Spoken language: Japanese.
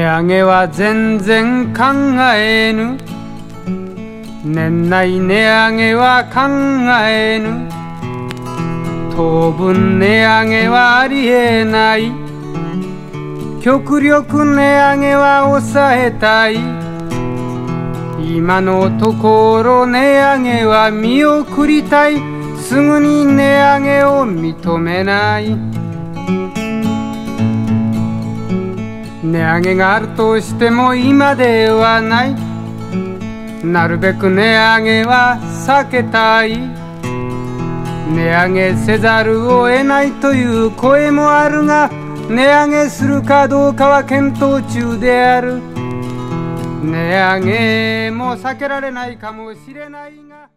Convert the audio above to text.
値上げは全然考えぬ。年内値上げは考えぬ。当分値上げはありえない。極力値上げは抑えたい。今のところ値上げは見送りたい。すぐに値上げを認めない。値上げがあるとしても今ではない。なるべく値上げは避けたい。値上げせざるを得ないという声もあるが、値上げするかどうかは検討中である。値上げも避けられないかもしれないが